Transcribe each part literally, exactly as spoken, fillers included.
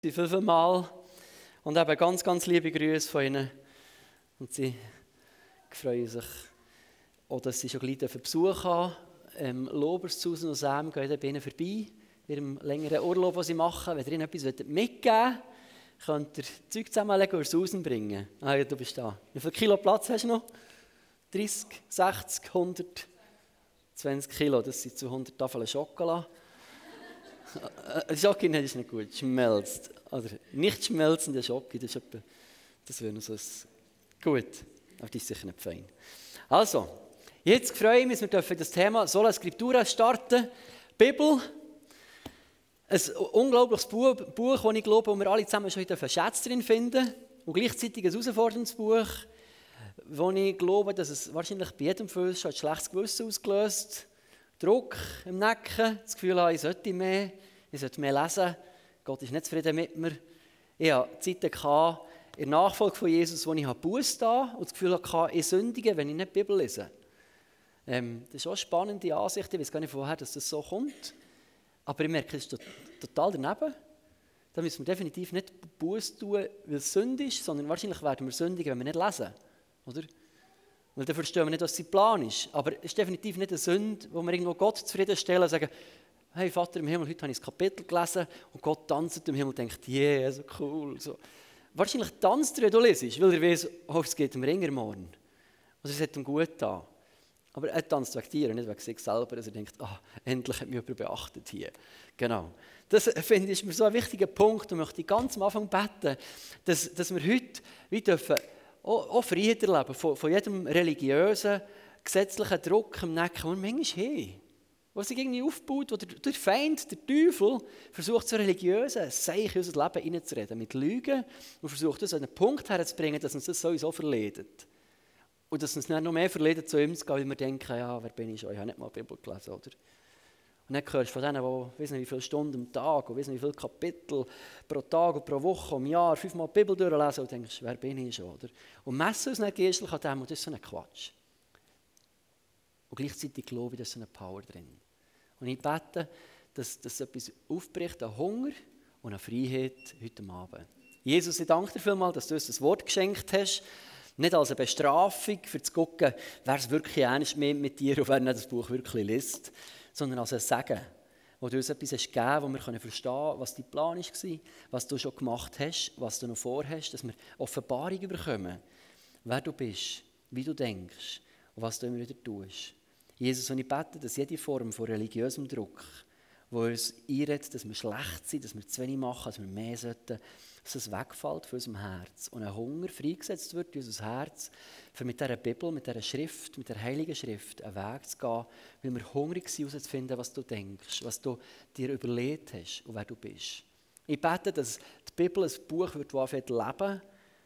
fünfmal und eben ganz, ganz liebe Grüße von ihnen. Und sie freuen sich auch, dass sie schon gleich Besuch haben. Ähm, Lobershausen und Sam gehen bei ihnen vorbei, in ihrem längeren Urlaub, den sie machen. Wenn ihr ihnen etwas mitgeben wollt, könnt ihr Zeug zusammenlegen und Sausen bringen. Ah ja, du bist da. Wie viel Kilo Platz hast du noch? dreißig, sechzig, hundert, zwanzig Kilo. Das sind zweihundert Tafeln Schokolade. Schoki ist nicht gut, schmelzt. Oder nicht schmelzende Schoki, das, das wäre noch so ein... Gut, aber die ist sicher nicht fein. Also, jetzt freue ich mich, wir dürfen das Thema Sola Scriptura starten. Bibel, ein unglaubliches Buch, Buch, das ich glaube, wo wir alle zusammen schon einen Schatz drin finden. Und gleichzeitig ein herausforderndes Buch, wo ich glaube, dass es wahrscheinlich bei jedem von uns schon ein schlechtes Gewissen ausgelöst. Druck im Nacken, das Gefühl habe, ich sollte mehr, ich sollte mehr lesen. Gott ist nicht zufrieden mit mir. Ich hatte Zeiten gehabt, in der Nachfolge von Jesus, wo ich Buße da und das Gefühl hatte, ich sündige, wenn ich nicht die Bibel lese. Ähm, das ist auch eine spannende Ansicht, ich weiß gar nicht woher, dass das so kommt. Aber ich merke, es ist total daneben. Da müssen wir definitiv nicht Buße tun, weil es Sünde ist, sondern wahrscheinlich werden wir sündigen, wenn wir nicht lesen. Oder? Weil dann verstehen wir nicht, was sein Plan ist. Aber es ist definitiv nicht eine Sünde, wo wir irgendwo Gott zufriedenstellen und sagen, hey Vater im Himmel, heute habe ich das Kapitel gelesen und Gott tanzt im Himmel und denkt, yeah, so cool. So. Wahrscheinlich tanzt er, wenn du lesest, weil er weiß, oh, es geht ihm Ringer morgen. Also es hat ihm gut an. Aber er tanzt wegen dir und nicht wegen sich selber, dass er denkt, ah, endlich hat mich jemand beachtet hier. Genau. Das, finde ich, ist mir so ein wichtiger Punkt und möchte ganz am Anfang beten, dass, dass wir heute wie dürfen auch, auch Freiheit erleben von, von jedem religiösen, gesetzlichen Druck im Nacken, den wir manchmal haben. Was sich irgendwie aufbaut, wo der, der Feind, der Teufel, versucht so religiöse Seich in unser Leben hineinzureden, mit Lügen und versucht das an einen Punkt herzubringen, dass uns das sowieso verleidet. Und dass uns nicht noch mehr verleidet, zu ihm zu gehen, weil wir denken, ja, wer bin ich schon, ich habe nicht mal die Bibel gelesen, oder? Und dann hörst du von denen, die wissen nicht, wie viele Stunden am Tag und wissen, wie viele Kapitel pro Tag und pro Woche, im Jahr, fünfmal die Bibel durchlesen und denkst, wer bin ich schon, oder? Und messen uns nicht geistlich an dem, und das ist so ein Quatsch. Und gleichzeitig glaube ich, da ist so eine Power drin. Und ich bete, dass, dass etwas aufbricht an Hunger und an Freiheit heute Abend. Jesus, ich danke dir vielmals, dass du uns das Wort geschenkt hast. Nicht als eine Bestrafung, für zu gucken, wer es wirklich ernst meint mit dir und wer nicht das Buch wirklich liest, sondern als ein Segen, wo du uns etwas hast gegeben, wo wir verstehen können, was dein Plan war, was du schon gemacht hast, was du noch vorhast, dass wir Offenbarung bekommen, wer du bist, wie du denkst und was du immer wieder tust. Jesus, und ich bete, dass jede Form von religiösem Druck, wo uns einredet, dass wir schlecht sind, dass wir zu wenig machen, dass wir mehr sollten, dass es wegfällt von unserem Herz und ein Hunger freigesetzt wird in unser Herz, für mit dieser Bibel, mit dieser Schrift, mit der Heiligen Schrift einen Weg zu gehen, weil wir hungrig sind, herauszufinden, was du denkst, was du dir überlegt hast und wer du bist. Ich bete, dass die Bibel ein Buch wird, das anfängt zu leben,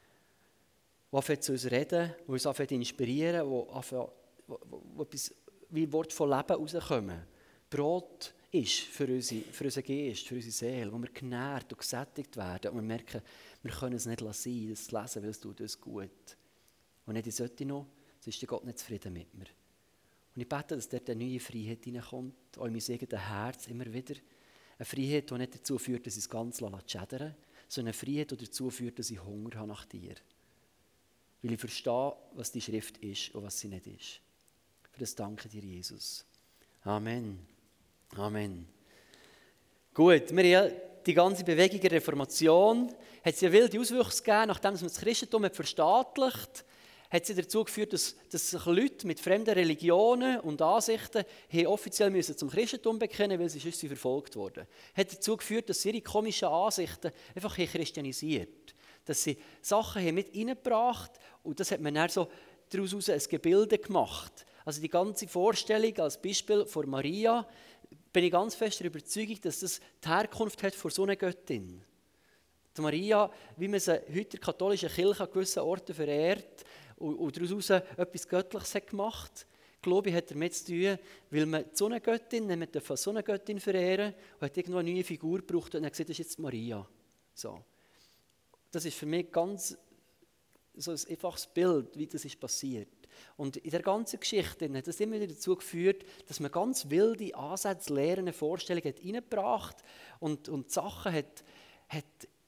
das anfängt zu uns reden, das uns anfängt zu inspirieren, wo, anfängt, wo, wo, wo etwas wie Wort von Leben rauskommen. Brot ist für, unsere, für unseren Geist, für unsere Seele, wo wir genährt und gesättigt werden und wir merken, wir können es nicht lassen, das zu lesen, weil es tut uns gut. Und nicht, ich sollte noch, sonst ist Gott nicht zufrieden mit mir. Und ich bete, dass dort eine neue Freiheit hineinkommt, auch in mein eigenes Herz immer wieder. Eine Freiheit, die nicht dazu führt, dass ich es ganz schädern lasse, sondern eine Freiheit, die dazu führt, dass ich Hunger habe nach dir. Weil ich verstehe, was die Schrift ist und was sie nicht ist. Für das danke dir, Jesus. Amen. Amen. Gut, wir haben ja die ganze Bewegung der Reformation, hat es ja wilde Auswüchse gegeben, nachdem man das Christentum hat verstaatlicht, hat sie dazu geführt, dass, dass sich Leute mit fremden Religionen und Ansichten haben offiziell müssen zum Christentum bekennen, weil sie sonst verfolgt wurden. Hat dazu geführt, dass sie ihre komischen Ansichten einfach christianisiert, dass sie Sachen haben mit reingebracht und das hat man dann so daraus ein Gebilde gemacht. Also die ganze Vorstellung als Beispiel von Maria, bin ich ganz fest der Überzeugung, dass das die Herkunft hat von so einer Göttin. Die Maria, wie man sie heute in der katholischen Kirche an gewissen Orten verehrt und, und daraus etwas Göttliches hat gemacht, glaube ich, hat damit zu tun, weil man so eine Göttin, man darf so eine Göttin verehren und hat irgendwo eine neue Figur gebraucht und hat gesagt, das ist jetzt Maria. So. Das ist für mich ganz so ein einfaches Bild, wie das ist passiert. Und in der ganzen Geschichte hat das immer wieder dazu geführt, dass man ganz wilde Ansätze, Lehren, Vorstellungen hat reingebracht und, und Sachen hat, hat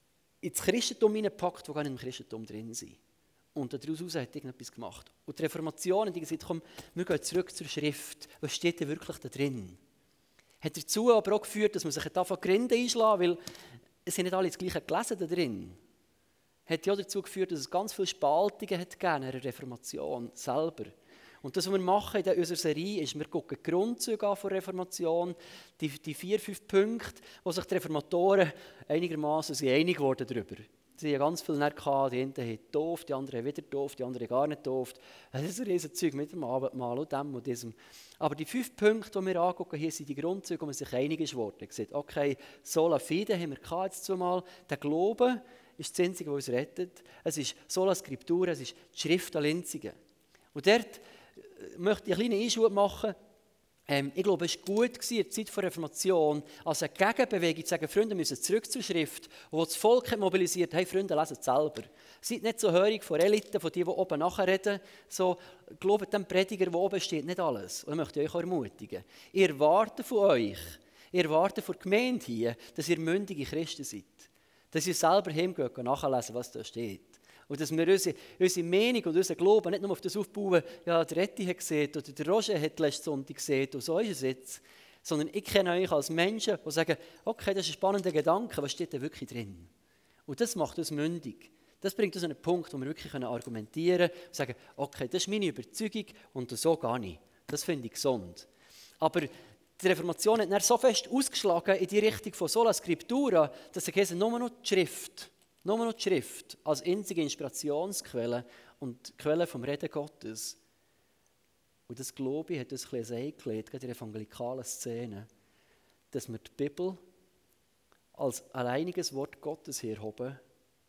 ins Christentum hineingepackt, die gar nicht im Christentum drin sind. Und daraus hat irgendetwas gemacht. Und die Reformation hat gesagt, komm, wir gehen zurück zur Schrift. Was steht denn wirklich da drin? Hat dazu aber auch geführt, dass man sich davon Grinde einschlagen, weil es sind nicht alle das Gleiche gelesen da drin. Hat ja auch dazu geführt, dass es ganz viele Spaltungen hat gegeben in der Reformation selber. Und das, was wir machen in unserer Serie, ist, wir gucken die Grundzüge an von der Reformation, die, die vier, fünf Punkte, wo sich die Reformatoren einigermaßen einig wurden darüber. Sie haben ganz viel gehabt, die einen haben getauft, die anderen haben wieder getauft, die anderen gar nicht getauft. Das ist ein riesen Zeug mit dem Abendmahl und dem und diesem. Aber die fünf Punkte, die wir angucken, hier sind die Grundzüge, wo man sich einig ist worden. Gesagt, okay, sola fide haben wir gehabt jetzt zweimal. Der Glaube ist das Einzige, was uns rettet. Es ist sola scriptura, es ist die Schrift an Linzigen. Und dort möchte ich einen kleinen Einschub machen. Ähm, ich glaube, es war gut in der Zeit der Reformation, als eine Gegenbewegung zu sagen, Freunde müssen zurück zur Schrift, wo das Volk hat mobilisiert, hey Freunde, lesen es selber. Seid nicht so hörig von Eliten, von denen, die oben nachreden, so, glaubt dem Prediger, der oben steht, nicht alles. Und ich möchte euch auch ermutigen. Ich erwarte von euch, ich erwarte von der Gemeinde hier, dass ihr mündige Christen seid. Dass ihr selber hingeht und nachlesen, was da steht. Und dass wir unsere, unsere Meinung und unseren Glauben nicht nur auf das aufbauen, ja, der Retti hat gesehen oder der Roger hat letzten Sonntag gesehen und so ist es jetzt. Sondern ich kenne euch als Menschen, die sagen, okay, das ist ein spannender Gedanke, was steht da wirklich drin? Und das macht uns mündig. Das bringt uns an einen Punkt, wo wir wirklich argumentieren können und sagen, okay, das ist meine Überzeugung und so gar nicht. Das finde ich gesund. Aber die Reformation hat dann so fest ausgeschlagen in die Richtung von Sola Scriptura, dass sie gesagt, nur noch die Schrift. Nur noch die Schrift als einzige Inspirationsquelle und Quelle vom Reden Gottes. Und das, glaube ich, hat uns ein bisschen eingelegt, gerade in der evangelikalen Szene, dass wir die Bibel als alleiniges Wort Gottes herhoben.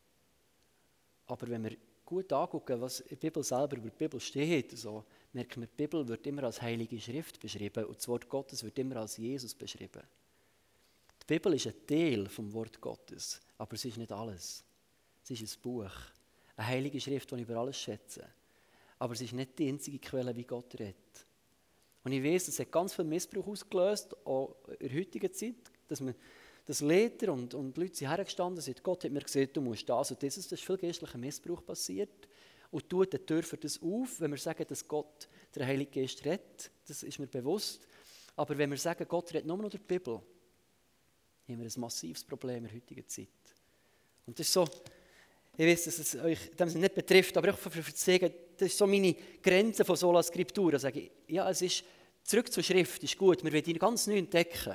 Aber wenn wir gut angucken, was in der Bibel selber über die Bibel steht, so, merken wir, die Bibel wird immer als heilige Schrift beschrieben und das Wort Gottes wird immer als Jesus beschrieben. Die Bibel ist ein Teil vom Wort Gottes, aber es ist nicht alles. Es ist ein Buch, eine heilige Schrift, die ich über alles schätze. Aber es ist nicht die einzige Quelle, wie Gott redet. Und ich weiß, es hat ganz viel Missbrauch ausgelöst, auch in der heutigen Zeit, dass man das Lehrer und, und Leute sind hergestanden sind. Gott hat mir gesagt, du musst das und dieses. Das ist viel geistlicher Missbrauch passiert. Und tut die Tür für das auf, wenn wir sagen, dass Gott der Heilige Geist redet. Das ist mir bewusst. Aber wenn wir sagen, Gott redet nur noch durch die Bibel, haben wir ein massives Problem in der heutigen Zeit. Und das ist so, ich weiß, dass es euch nicht betrifft, aber auch für zu sagen, das ist so meine Grenze von Sola Scriptura. Ich sage, ja, es ist, zurück zur Schrift ist gut, wir wollen ihn ganz neu entdecken.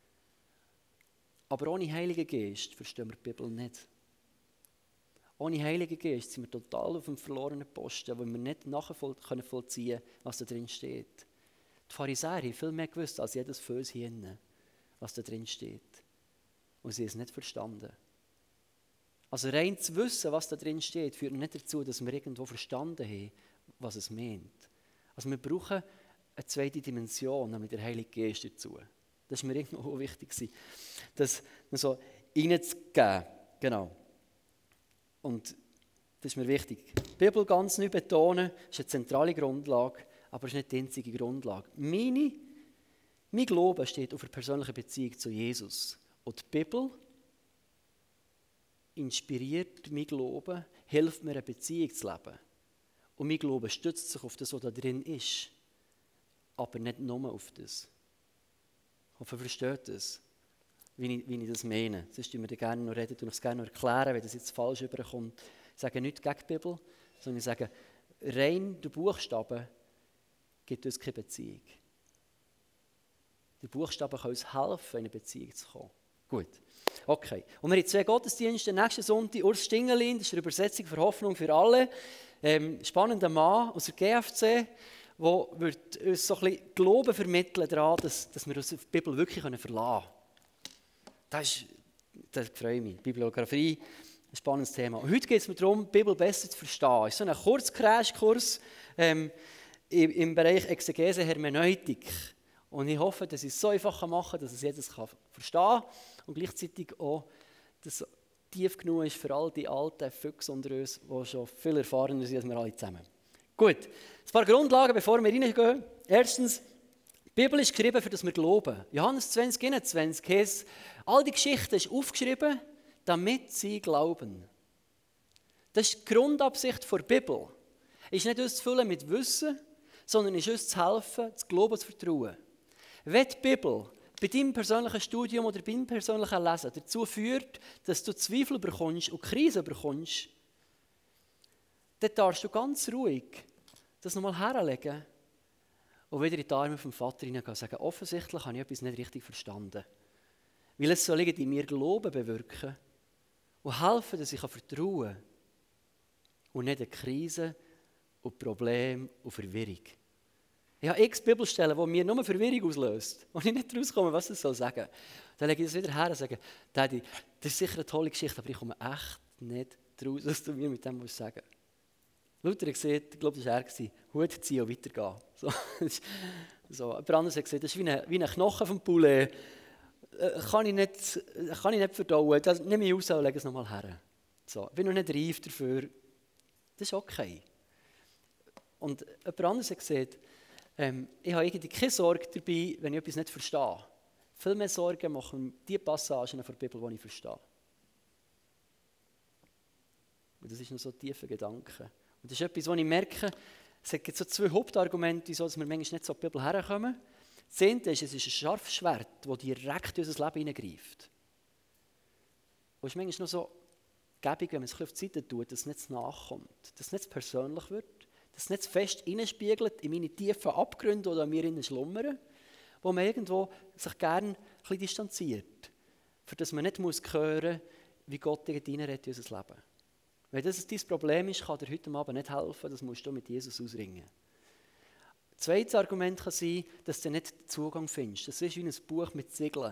Aber ohne Heiligen Geist verstehen wir die Bibel nicht. Ohne Heiligen Geist sind wir total auf dem verlorenen Posten, wo wir nicht nachvollziehen können, was da drin steht. Die Pharisäer haben viel mehr gewusst als jedes Föß hier innen, was da drin steht. Und sie haben es nicht verstanden. Also rein zu wissen, was da drin steht, führt nicht dazu, dass wir irgendwo verstanden haben, was es meint. Also wir brauchen eine zweite Dimension, nämlich der Heilige Geist dazu. Das war mir irgendwo wichtig, das so reinzugeben. Genau. Und das ist mir wichtig. Die Bibel ganz neu betonen, ist eine zentrale Grundlage, aber es ist nicht die einzige Grundlage. Meine, mein Glaube steht auf einer persönlichen Beziehung zu Jesus. Und die Bibel inspiriert mein Glauben, hilft mir, eine Beziehung zu leben. Und mein Glaube stützt sich auf das, was da drin ist, aber nicht nur auf das. Ich hoffe, ihr versteht das, wie ich, wie ich das meine. Sonst reden wir gerne noch reden und es gerne noch erklären, wenn das jetzt falsch überkommt. Ich sage nicht gegen die Bibel, sondern ich sage, rein der Buchstaben gibt uns keine Beziehung. Die Buchstaben können uns helfen, in eine Beziehung zu kommen. Gut. Okay. Und wir haben zwei Gottesdienste. Nächsten Sonntag Urs Stingelin, das ist eine Übersetzung für Hoffnung für alle. Ähm, spannender Mann aus der G F C, der uns so ein bisschen Glauben vermitteln daran, dass, dass wir uns auf die Bibel wirklich verlassen können. Das, ist, das freut mich. Bibliografie, ein spannendes Thema. Und heute geht es mir darum, die Bibel besser zu verstehen. Es ist so ein Kurz-Crash-Kurs ähm, im, im Bereich Exegese, Hermeneutik. Und ich hoffe, dass ich es so einfach machen kann, dass es jedes kann verstehen kann und gleichzeitig auch, dass es tief genug ist für all die alten Füchse unter uns, die schon viel erfahrener sind als wir alle zusammen. Gut, ein paar Grundlagen, bevor wir reingehen. Erstens, die Bibel ist geschrieben, für das wir glauben. Johannes zwanzig, einundzwanzig heißt, all die Geschichten ist aufgeschrieben, damit sie glauben. Das ist die Grundabsicht der Bibel. Ist nicht uns zu füllen mit Wissen, sondern ist uns zu helfen, zu glauben, zu vertrauen. Wenn die Bibel bei deinem persönlichen Studium oder bei deinem persönlichen Lesen dazu führt, dass du Zweifel bekommst und Krisen bekommst, dann darfst du ganz ruhig das nochmal herlegen und wieder in die Arme vom Vater hineingehen und sagen, offensichtlich habe ich etwas nicht richtig verstanden. Weil es soll in mir Glauben bewirken und helfen, dass ich vertrauen kann und nicht eine Krise und Probleme und Verwirrung. Ich habe x Bibelstellen, die mir nur Verwirrung auslöst und ich nicht rauskomme, was es soll sagen. Dann lege ich das wieder her und sage, Daddy, das ist sicher eine tolle Geschichte, aber ich komme echt nicht raus, was du mir mit dem musst sagen. Luther hat gesagt, ich glaube, das war er, Hut ziehen und weitergehen. So, so. Jemand anderes hat gesagt, das ist wie ein, wie ein Knochen vom Poulet. Äh, kann, ich nicht, kann ich nicht verdauen, das nehme ich raus und lege es nochmal her. So, ich bin noch nicht reif dafür. Das ist okay. Und jemand anderes hat gesagt, ähm, ich habe irgendwie keine Sorge dabei, wenn ich etwas nicht verstehe. Viel mehr Sorgen machen die Passagen der Bibel, die ich verstehe. Und das ist noch so ein tiefer Gedanke. Und das ist etwas, was ich merke, es gibt so zwei Hauptargumente, wieso wir manchmal nicht so in die Bibel herkommen. Das eine ist, es ist ein scharfes Schwert, das direkt in unser Leben hineingreift. Und es ist manchmal noch so gäbig, wenn man es ein bisschen auf die Seite tut, dass es nicht nachkommt, dass es nicht persönlich wird, dass es nicht fest hineinspiegelt in meine tiefen Abgründe oder an mir innen schlummern, wo man irgendwo sich gerne ein bisschen distanziert, für das man nicht muss hören, wie Gott hineinredet in unser Leben. Wenn das dein Problem ist, kann dir heute Abend nicht helfen, das musst du mit Jesus ausringen. Das zweite Argument kann sein, dass du nicht den Zugang findest. Das ist wie ein Buch mit Siegeln.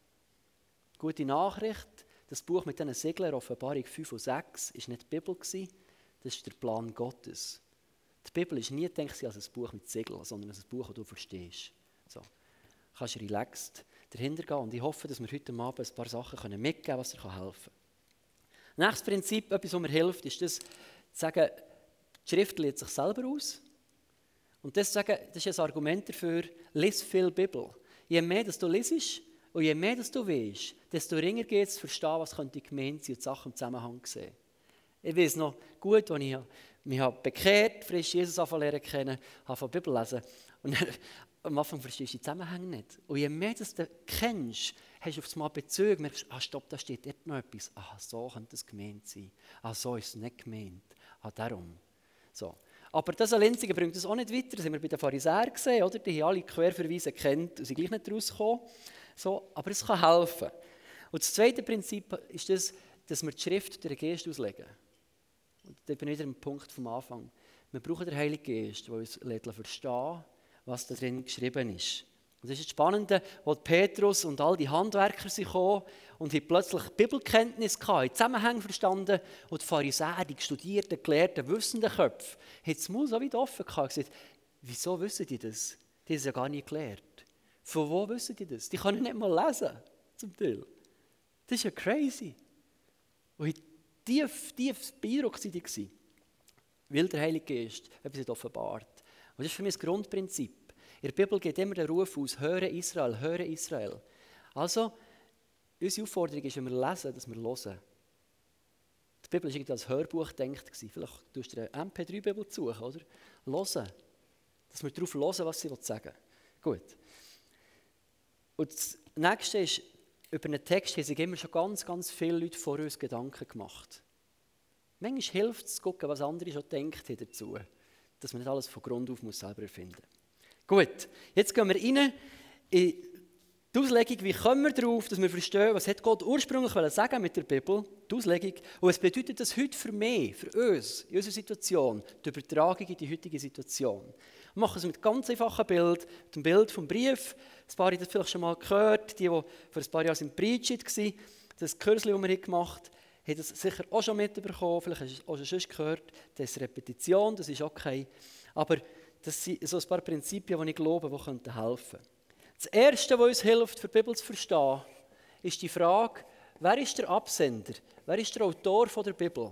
Gute Nachricht, das Buch mit diesen Siegeln, Offenbarung fünf und sechs, war nicht die Bibel, das ist der Plan Gottes. Die Bibel ist nie gedacht als ein Buch mit Siegeln, sondern als ein Buch, das du verstehst. So. Du kannst relaxed dahinter gehen und ich hoffe, dass wir heute Abend ein paar Sachen mitgeben können, was dir helfen kann. Nächstes Prinzip, etwas, was mir hilft, ist das, zu sagen, die Schrift lädt sich selber aus. Und das, sagen, das ist ein Argument dafür, lies viel Bibel. Je mehr dass du liest und je mehr dass du weißt, desto ringer geht es zu verstehen, was könnte gemeint sein und die Sachen im Zusammenhang sehen. Ich weiß noch gut, als ich mich bekehrt, frisch Jesus lernen kennen, habe die Bibel lesen. Und dann, am Anfang verstehst du die Zusammenhänge nicht. Und je mehr dass du kennst, hast du auf einmal Bezug, merkst, ah stopp, da steht dort noch etwas. Ah, so könnte es gemeint sein. Ah, so ist es nicht gemeint. Ah, darum. So. Aber das Alleinzige bringt uns auch nicht weiter. Das haben wir bei den Pharisäern gesehen, oder? Die haben alle Querverweise gekannt und sind gleich nicht rausgekommen. So, aber es kann helfen. Und das zweite Prinzip ist das, dass wir die Schrift durch den Geist auslegen. Und da bin ich wieder am Punkt vom Anfang. Wir brauchen den Heiligen Geist, der uns verstehen lässt, was da drin geschrieben ist. Und das ist das Spannende, als Petrus und all die Handwerker sind gekommen und haben plötzlich Bibelkenntnis gehabt, haben Zusammenhänge verstanden und die Pharisäer, die studierten, gelehrten, wissenden Köpfe, haben das Maul so weit offen gehabt und gesagt, wieso wissen die das? Die haben es ja gar nicht gelernt. Von wo wissen die das? Die können nicht mal lesen, zum Teil. Das ist ja crazy. Und tief, tief beeindruckt waren die, weil der Heilige Geist etwas hat offenbart. Und das ist für mich das Grundprinzip. In der Bibel geht immer der Ruf aus, höre Israel, höre Israel. Also, unsere Aufforderung ist, wenn wir lesen, dass wir hören. Die Bibel war irgendwie als Hörbuch gedacht. Vielleicht tust du eine M P drei Bibel suchen, oder? Hören. Dass wir darauf hören, was sie sagen will. Gut. Und das Nächste ist, über einen Text haben sich immer schon ganz, ganz viele Leute vor uns Gedanken gemacht. Manchmal hilft es zu gucken, was andere schon gedacht haben dazu. Dass man nicht alles von Grund auf muss selber erfinden muss. Gut, jetzt gehen wir rein in die Auslegung, wie kommen wir darauf, dass wir verstehen, was hat Gott ursprünglich sagen mit der Bibel, die Auslegung. Und was bedeutet das heute für mich, für uns, in unserer Situation, die Übertragung in die heutige Situation. Wir machen es mit einem ganz einfachen Bild, mit dem Bild vom Brief. Ein paar haben das vielleicht schon mal gehört, die, die vor ein paar Jahren im Preachit waren, das Kürzchen, das wir gemacht haben, haben das sicher auch schon mitbekommen, vielleicht hast du es auch schon sonst gehört, das ist Repetition, das ist okay. Aber das sind so ein paar Prinzipien, die ich glaube, die helfen könnten. Das Erste, was uns hilft, für die Bibel zu verstehen, ist die Frage, wer ist der Absender? Wer ist der Autor von der Bibel?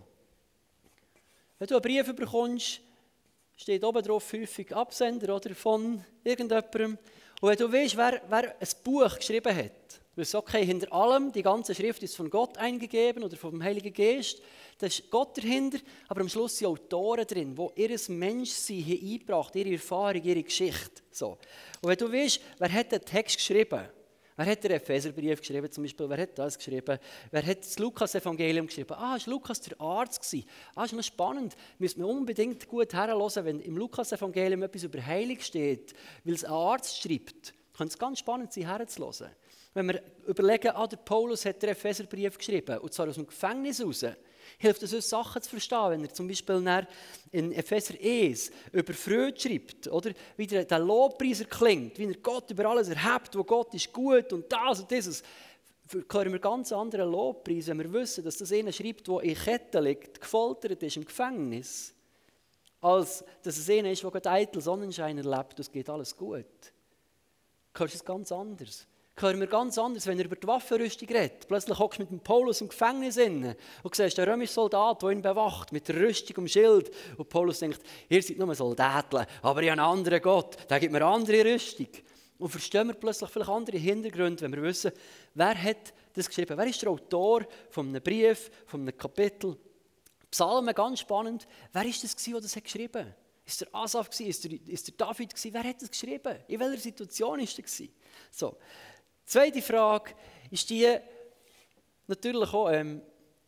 Wenn du einen Brief bekommst, steht oben drauf häufig Absender oder von irgendjemandem. Und wenn du weißt, wer, wer ein Buch geschrieben hat, Du weißt, okay, hinter allem, die ganze Schrift ist von Gott eingegeben oder vom Heiligen Geist. Da ist Gott dahinter, aber am Schluss sind Autoren drin, die ihr Menschsein hier eingebracht, ihre Erfahrung, ihre Geschichte. So. Und wenn du weißt, wer hat den Text geschrieben? Wer hat den Epheserbrief geschrieben zum Beispiel? Wer hat das geschrieben? Wer hat das Lukas-Evangelium geschrieben? Ah, es war Lukas der Arzt gewesen. Ah, ist noch spannend. Müssen wir unbedingt gut herhören, wenn im Lukas-Evangelium etwas über Heilung steht, weil es ein Arzt schreibt. Könnte es ganz spannend sein, herzuhören. Wenn wir überlegen, ah, der Paulus hat den Epheserbrief geschrieben, und zwar aus dem Gefängnis heraus, hilft es uns, Sachen zu verstehen, wenn er zum Beispiel in Epheser eins über Freude schreibt, oder? Wie der, der Lobpreiser klingt, wie er Gott über alles erhebt, wo Gott ist gut und das und dieses. Hören wir ganz anderen Lobpreis, wenn wir wissen, dass das einer schreibt, der in Ketten liegt, gefoltert ist im Gefängnis, als dass es einer ist, der gerade eitel Sonnenschein erlebt, es geht alles gut. Hörst du es ganz anders. Hören wir ganz anders, wenn er über die Waffenrüstung redet. Plötzlich hockst du mit dem Paulus im Gefängnis inne und siehst den römischen Soldat, der ihn bewacht, mit der Rüstung und Schild. Und Paulus denkt, ihr seid nur Soldaten, aber ich habe einen anderen Gott, der gibt mir eine andere Rüstung. Und verstehen wir plötzlich vielleicht andere Hintergründe, wenn wir wissen, wer hat das geschrieben? Wer ist der Autor von einem Brief, von einem Kapitel? Psalmen, ganz spannend. Wer ist das, der das geschrieben hat? Ist der Asaf, ist der, ist der David? Wer hat das geschrieben? In welcher Situation war er? So. Zweite Frage ist die, natürlich auch, ähm,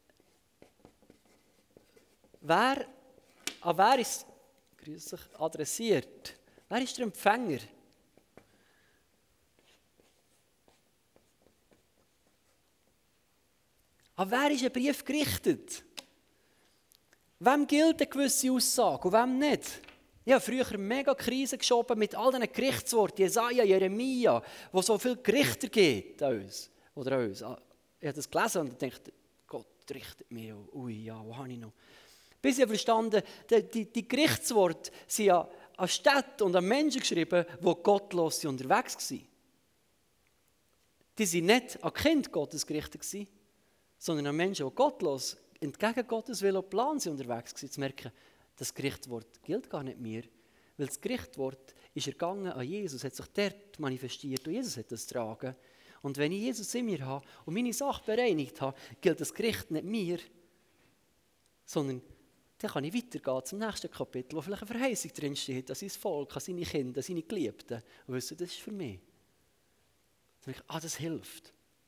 wer, an wer ist es adressiert? Wer ist der Empfänger? An wer ist ein Brief gerichtet? Wem gilt eine gewisse Aussage und wem nicht? Ich habe früher mega Krise geschoben mit all diesen Gerichtsworten, Jesaja, Jeremia, wo so viel Gerichter geht an uns. Oder an uns. Ich habe das gelesen und dachte, Gott richtet mich. Ui, ja, wo habe ich noch? Bis ich verstanden, die, die, die Gerichtsworte sind ja an Städte und an Menschen geschrieben, die gottlos unterwegs waren. Die waren nicht an Kind Gottes gerichtet, sondern an Menschen, die gottlos, entgegen Gottes Willen und Plan sind unterwegs waren. Zu merken, das Gerichtswort gilt gar nicht mehr, weil das Gerichtswort ist ergangen an Jesus, hat sich dort manifestiert und Jesus hat das getragen. Und wenn ich Jesus in mir habe und meine Sache bereinigt habe, gilt das Gericht nicht mir, sondern dann kann ich weitergehen zum nächsten Kapitel, wo vielleicht eine Verheißung drin steht, an sein Volk, an seine Kinder, an seine Geliebten und wissen, das ist für mich. Dann denke ich, ah, das hilft.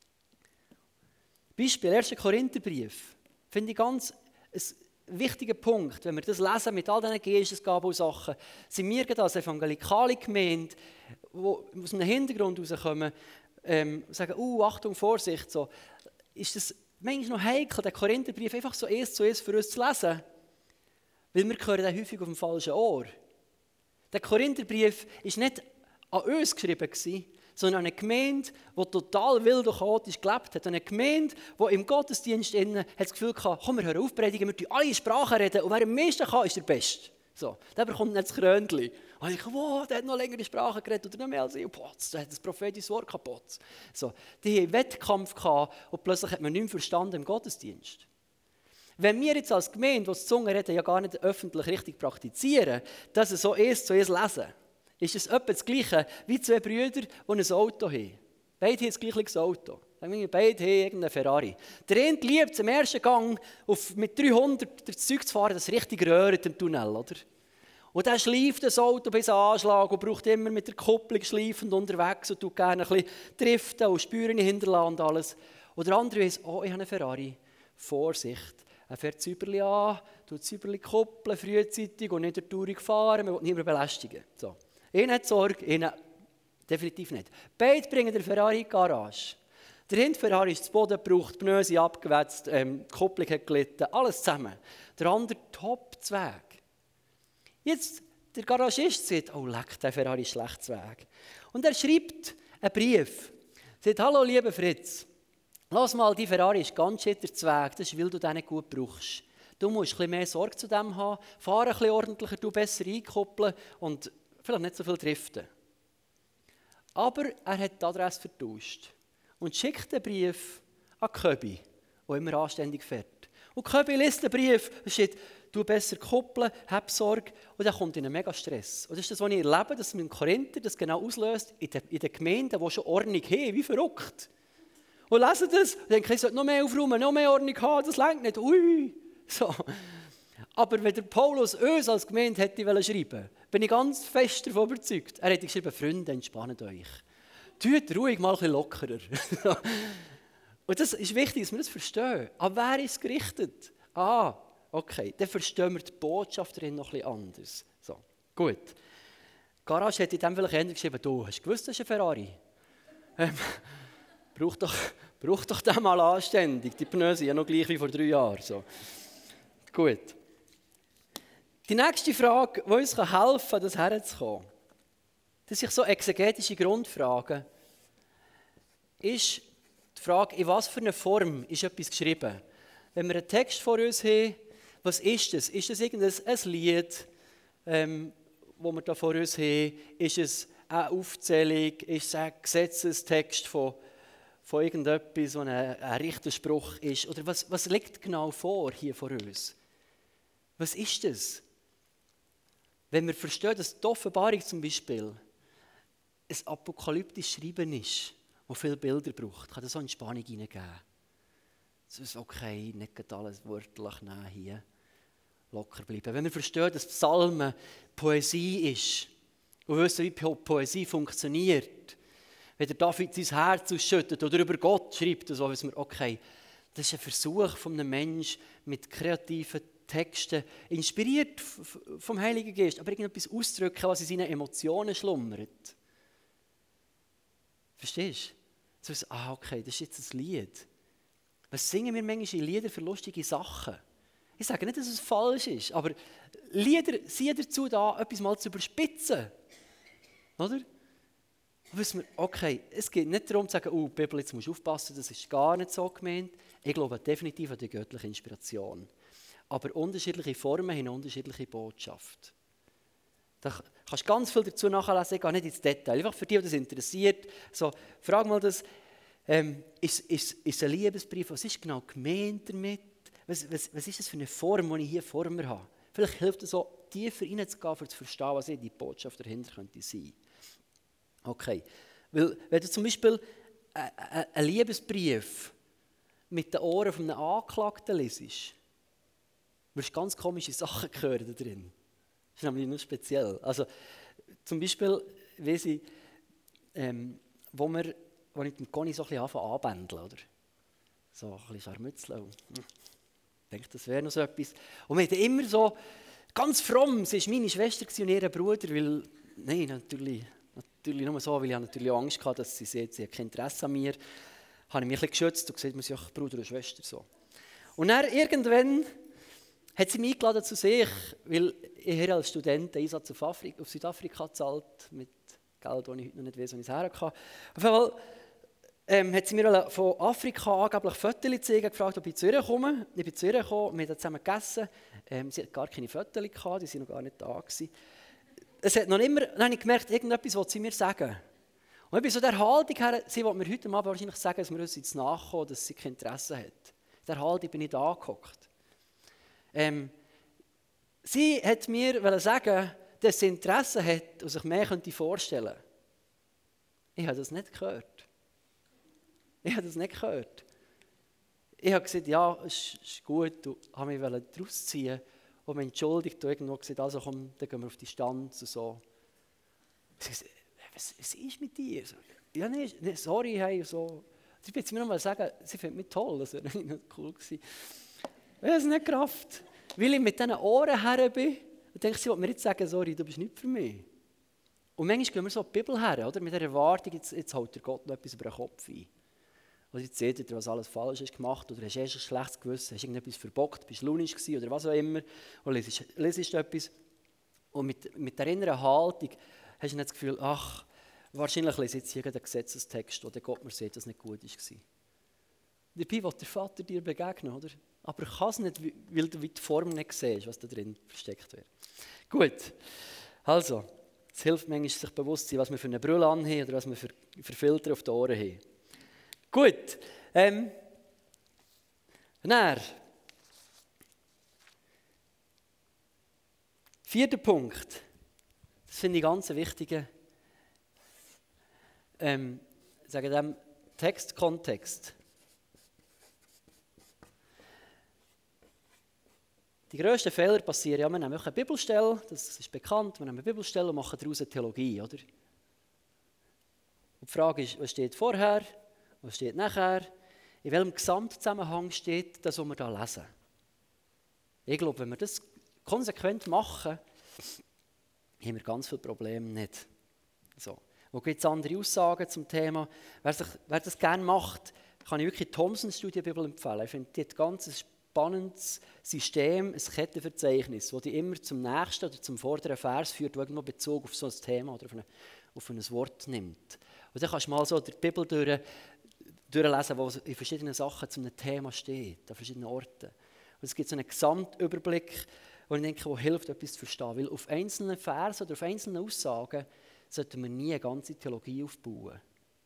Beispiel, erster Korintherbrief, finde ich ganz ein wichtiger Punkt, wenn wir das lesen mit all diesen Geistesgaben und Sachen, sind wir gerade als evangelikale Gemeinde, die aus einem Hintergrund herauskommen, ähm, sagen, uh, Achtung, Vorsicht, so, ist das manchmal noch heikel, den Korintherbrief einfach so eins zu eins für uns zu lesen, weil wir hören den häufig auf dem falschen Ohr. Der Korintherbrief war nicht an uns geschrieben gewesen, sondern eine Gemeinde, die total wild und chaotisch gelebt hat. Eine Gemeinde, die im Gottesdienst innen hat das Gefühl hatte, komm, wir hören auf, predigen, wir reden alle Sprachen reden und wer am meisten kann, ist der Beste. So, der bekommt nicht das Krönchen. Und ich dachte, wow, der hat noch längere Sprachen geredet oder noch mehr als ich. Potz, der hat das prophetische Wort kaputt. So, die hatten einen Wettkampf gehabt und plötzlich hat man nicht mehr verstanden im Gottesdienst. Wenn wir jetzt als Gemeinde, die das Zungenreden ja gar nicht öffentlich richtig praktizieren, dass es so eins zu eins lesen, ist es etwa das Gleiche wie zwei Brüder, die ein Auto haben. Beide haben das gleiche Auto. Beide haben irgendeinen Ferrari. Der eine liebt es im ersten Gang auf, mit dreihundert das Zeug zu fahren, das richtig röhrt im Tunnel. Oder? Und der schleift das Auto bis Anschlag und braucht immer mit der Kupplung schleifend unterwegs und tut gerne ein bisschen driften und Spüren hinterlassen und alles. Und der andere weiss, oh, ich habe einen Ferrari. Vorsicht. Er fährt das Überli an, tut das Überli kuppeln frühzeitig und nicht durch die Tour fahren, man will niemanden belästigen. So. Einer hat Sorge, einer definitiv nicht. Beide bringen den Ferrari in die Garage. Der Hinterferrari ist zu Boden gebraucht, die Pneu sind abgewetzt, ähm, die Kupplung hat gelitten, alles zusammen. Der andere Top-Zweig. Jetzt, der Garagist sagt, oh leck, der Ferrari ist schlecht Zweig. Und er schreibt einen Brief. Er sagt, hallo lieber Fritz, lass mal, die Ferrari ist ganz schön der Zweig, das ist, weil du den nicht gut brauchst. Du musst ein bisschen mehr Sorge zu dem haben, fahr ein bisschen ordentlicher, du besser einkoppeln und vielleicht nicht so viel driften. Aber er hat die Adresse vertauscht und schickt den Brief an Köbi, der immer anständig fährt. Und Köbi liest den Brief und steht, du besser koppeln, hab Sorge. Und dann kommt in einen mega Stress. Und das ist das, was ich erlebe, dass mit dem Korinther das genau auslöst in den, in den Gemeinden, die schon Ordnung haben, wie verrückt. und lesen das und denken, ich sollte noch mehr aufräumen, noch mehr Ordnung haben, das reicht nicht. Ui. So. Aber wenn der Paulus uns als Gemeinde hätte schreiben, bin ich ganz fest davon überzeugt. Er hätte geschrieben, Freunde, entspannt euch. Tut ruhig mal ein bisschen lockerer. Und das ist wichtig, dass wir das verstehen. An wer ist es gerichtet? Ah, okay, dann verstehen wir die Botschaft darin noch ein bisschen anders. So, gut. Garage hätte in dem vielleicht eher geschrieben, du hast gewusst, das ist ein Ferrari. Ähm, brauch doch, brauch doch den mal anständig. Die Pneu sind ja noch gleich wie vor drei Jahren. So. Gut. Die nächste Frage, die uns helfen kann, das herzukommen, das sind so exegetische Grundfragen, ist die Frage, in was für einer Form ist etwas geschrieben? Wenn wir einen Text vor uns haben, was ist das? Ist das irgendein ein Lied, ähm, das wir da vor uns haben? Ist es eine Aufzählung? Ist es ein Gesetzestext von, von irgendetwas, so ein, ein Richterspruch ist? Oder was, was liegt genau vor hier vor uns? Was ist das? Wenn wir verstehen, dass die Offenbarung zum Beispiel ein apokalyptisches Schreiben ist, das viele Bilder braucht, kann das so eine Spannung hineingeben. Es ist okay, nicht alles wörtlich nehmen hier. Locker bleiben. Wenn wir verstehen, dass Psalmen Poesie ist und wissen, wie Poesie funktioniert, wenn der David sein Herz ausschüttet oder über Gott schreibt, so wissen wir, okay, das ist ein Versuch von einem Menschen mit kreativen Texten, inspiriert vom Heiligen Geist, aber irgendetwas ausdrücken, was in seinen Emotionen schlummert. Verstehst du? So, ah, okay, das ist jetzt ein Lied. Was singen wir manchmal in Lieder für lustige Sachen? Ich sage nicht, dass es falsch ist, aber Lieder sind dazu da, etwas mal zu überspitzen. Oder? Und wissen wir, okay, es geht nicht darum zu sagen, oh, Bibel, jetzt musst du aufpassen, das ist gar nicht so gemeint. Ich glaube definitiv an die göttliche Inspiration. Aber unterschiedliche Formen haben eine unterschiedliche Botschaft. Da kannst du ganz viel dazu nachlesen, ich gehe nicht ins Detail. Einfach für die, die das interessiert. So, frag mal das, ähm, ist, ist, ist ein Liebesbrief, was ist genau gemeint damit? Was, was, was ist das für eine Form, die ich hier vor mir habe? Vielleicht hilft es so, tiefer reinzugehen, um zu verstehen, was die Botschaft dahinter könnte sein. Okay, weil wenn du zum Beispiel einen Liebesbrief mit den Ohren von einem Anklagten liest, wirst du ganz komische Sachen hören da drin. Das ist nämlich nur speziell. Also zum Beispiel, weiss ich, ähm, wo, wir, wo ich mit dem Conny so ein bisschen anfange anbändeln, oder? So ein bisschen scharmützeln. Hm. Ich denke, das wäre noch so etwas. Und wir hatten immer so, ganz fromm, sie war meine Schwester und ihr Bruder, weil, nein, natürlich, natürlich nur so, weil ich natürlich auch Angst hatte, dass sie sieht, sie hat kein Interesse an mir. Habe ich mich ein bisschen geschützt und gesagt, man ist ja Bruder und Schwester. So. Und dann irgendwann hat sie mich eingeladen zu sich, weil ich hier als Student einen Einsatz auf, Afrika, auf Südafrika gezahlt, mit Geld, das ich heute noch nicht weiß, wo ich es herkam. Auf jeden Fall ähm, hat sie mir von Afrika angeblich Fotos zeigen, gefragt, ob ich zu ihr komme. Ich bin zu ihr gekommen, wir haben zusammen gegessen. Ähm, sie hat gar keine Fotos gehabt, die waren noch gar nicht da gewesen. Es hat noch immer, dann habe ich gemerkt, irgendetwas will sie mir sagen. Und ich bin so der Haltung her, sie wollte mir heute Abend wahrscheinlich sagen, dass wir uns jetzt nachkommen, dass sie kein Interesse hat. In der Haltung bin ich da angehockt. Ähm, sie hat mir sagen, dass sie Interesse hat und sich mehr könnte vorstellen. Ich habe das nicht gehört. Ich habe das nicht gehört. Ich habe gesagt, ja, es ist gut, und habe mich daraus ziehen und mich entschuldigt und irgendwo gesagt, also komm, dann gehen wir auf die Stanz und so. Ich habe gesagt, was, was ist mit dir? Ja, nee, nee sorry, hey, so. Ich will mir noch mal sagen, sie findet mich toll, das wäre nicht cool gewesen. Ich habe es nicht gerafft, weil ich mit diesen Ohren her bin und denke, sie will mir jetzt sagen, sorry, du bist nicht für mich. Und manchmal gehen wir so die Bibel her, oder? Mit der Erwartung, jetzt, jetzt hält der Gott noch etwas über den Kopf ein. Oder jetzt seht ihr, was alles falsch ist gemacht, oder hast du erst ein schlechtes Gewissen, hast du irgendetwas verbockt, bist du launisch gewesen, oder was auch immer, und lesest, lesest etwas. Und mit, mit der inneren Haltung hast du nicht das Gefühl, ach, wahrscheinlich lese ich jetzt hier einen Gesetzestext, oder Gott mir sieht, dass es nicht gut war. Dabei will der Vater dir begegnen, oder? Aber er kann es nicht, weil du die Form nicht siehst, was da drin versteckt wird. Gut, also, es hilft manchmal, sich bewusst zu sein, was wir für eine Brille anhaben oder was wir für, für Filter auf die Ohren haben. Gut, ähm, dann, vierter Punkt, das finde ich ganz wichtig, ähm, sagen dem, Textkontext. Die grössten Fehler passieren, ja, wir nehmen eine Bibelstelle, das ist bekannt, wir nehmen eine Bibelstelle und machen daraus eine Theologie, oder? Und die Frage ist, was steht vorher, was steht nachher, in welchem Gesamtzusammenhang steht das, was wir hier lesen. Ich glaube, wenn wir das konsequent machen, haben wir ganz viele Probleme nicht. So. Wo gibt es andere Aussagen zum Thema? Wer, sich, wer das gerne macht, kann ich wirklich Thomsons Studienbibel empfehlen. Ich finde, die hat ein ganz spannendes System, ein Kettenverzeichnis, das dich immer zum nächsten oder zum vorderen Vers führt, wo irgendwo Bezug auf so ein Thema oder auf, eine, auf ein Wort nimmt. Und dann kannst du mal so die Bibel durch, durchlesen, wo in verschiedenen Sachen zu einem Thema steht, an verschiedenen Orten. Und es gibt so einen Gesamtüberblick, wo ich denke, wo hilft, etwas zu verstehen. Weil auf einzelnen Versen oder auf einzelnen Aussagen sollten wir nie eine ganze Theologie aufbauen.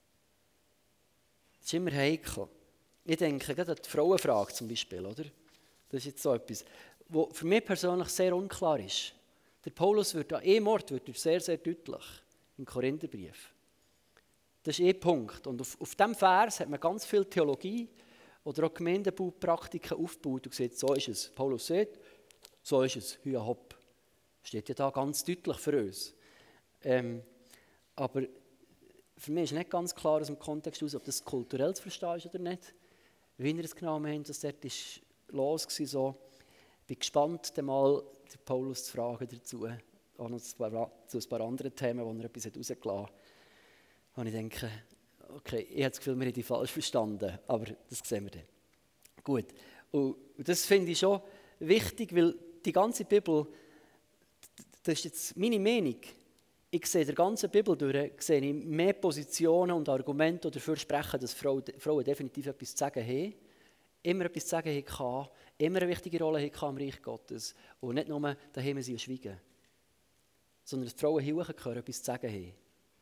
Das ist immer heikel. Ich denke, gerade an die Frauenfrage zum Beispiel, oder? Das ist jetzt so etwas, was für mich persönlich sehr unklar ist. Der Paulus wird an einem Ort wird sehr, sehr deutlich, im Korintherbrief. Das ist ein Punkt. Und auf, auf diesem Vers hat man ganz viel Theologie oder auch Gemeindebaupraktiken aufgebaut und gesagt, so ist es. Paulus sagt, so ist es, hüa hopp. Steht ja da ganz deutlich für uns. Ähm, aber für mich ist nicht ganz klar aus dem Kontext aus, ob das kulturell zu verstehen ist oder nicht. Wie er es genau meint, dass dort ist los war. So. Ich bin gespannt, den mal den Paulus zu fragen dazu. Auch noch zu ein paar, zu ein paar anderen Themen, wo er etwas rausgelassen hat. Und ich denke, okay, ich habe das Gefühl, wir haben die falsch verstanden, aber das sehen wir dann. Gut, und das finde ich schon wichtig, weil die ganze Bibel, das ist jetzt meine Meinung, ich sehe in der ganzen Bibel durch, sehe ich mehr Positionen und Argumente dafür sprechen, dass Frauen, Frauen definitiv etwas zu sagen haben, immer etwas zu sagen haben, immer eine wichtige Rolle haben im Reich Gottes und nicht nur daheim sie schweigen, sondern dass die Frauen hier hochgehören, etwas zu sagen haben.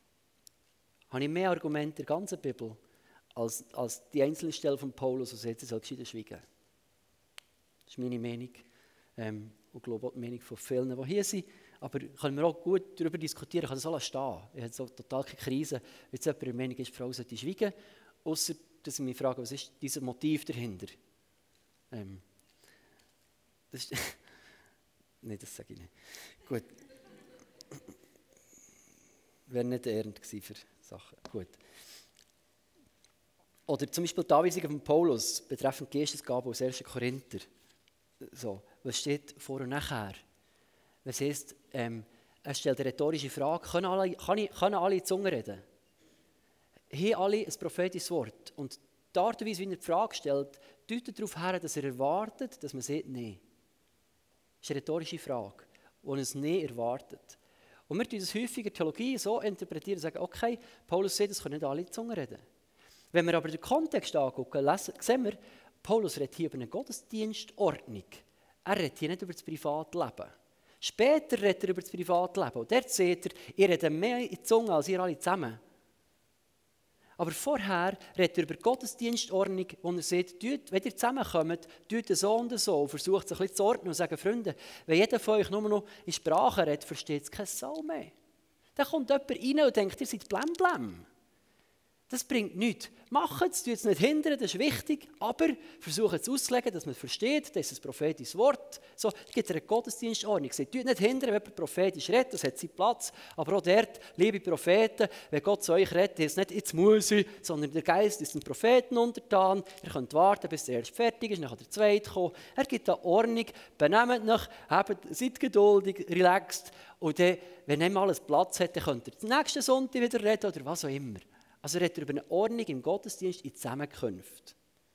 Habe ich mehr Argumente in der ganzen Bibel als, als die einzelne Stelle von Paulus, und sagt, sie soll gescheiter schweigen. Das ist meine Meinung. Ähm, und ich glaube auch die Meinung von vielen, die hier sind. Aber können wir auch gut darüber diskutieren, ich kann das alles stehen. Ich habe so total keine Krise, wenn jetzt jemand der Meinung ist, die Frau sollte schweigen. Ausser, dass ich mich frage, was ist dieses Motiv dahinter? Ähm, das ist Nein, das sage ich nicht. Gut. Wäre nicht ehrend gewesen für Sachen. Gut. Oder zum Beispiel die Anweisungen von Paulus betreffend Geistesgaben aus ersten Korinther. So, was steht vor und nachher? Das heisst, ähm, er stellt eine rhetorische Frage, können alle, kann ich, können alle in die Zunge reden? Haben alle ein prophetisches Wort? Und die Art und Weise, wie er die Frage stellt, deutet darauf her, dass er erwartet, dass man sagt, nein. Das ist eine rhetorische Frage, die uns nicht erwartet. Und wir interpretieren das häufig in der Theologie so interpretieren und sagen, okay, Paulus sagt, es können nicht alle in die Zunge reden. Wenn wir aber den Kontext anschauen, lesen, sehen wir, Paulus redet hier über eine Gottesdienstordnung. Er redet hier nicht über das Privatleben. Später redet er über das Privatleben. Und dort seht ihr, ihr redet mehr in die Zunge als ihr alle zusammen. Aber vorher redet er über die Gottesdienstordnung, wo er sagt, wenn ihr zusammenkommt, tut so und so und versucht es ein bisschen zu ordnen und sagt, Freunde, wenn jeder von euch nur noch in Sprache redet, versteht es kein Sau mehr. Dann kommt jemand rein und denkt, ihr seid blem-blem. Das bringt nichts. Macht es, tut es nicht hindern, das ist wichtig, aber versucht es auszulegen, dass man es versteht, das ist ein prophetisches Wort. So, es gibt eine Gottesdienstordnung. Sie tut nicht hindern, wenn man prophetisch redet, das hat seinen Platz. Aber auch dort, liebe Propheten, wenn Gott zu euch redet, ist es nicht, jetzt muss ich, sondern der Geist ist den Propheten untertan. Ihr könnt warten, bis der erste fertig ist, dann kann der zweite kommen. Er gibt eine Ordnung, benehmt euch, habt, seid geduldig, relaxed. Und dann, wenn nicht mal alles Platz hat, dann könnt ihr den nächsten Sonntag wieder reden oder was auch immer. Also redet er über eine Ordnung im Gottesdienst in Zusammenkünfte.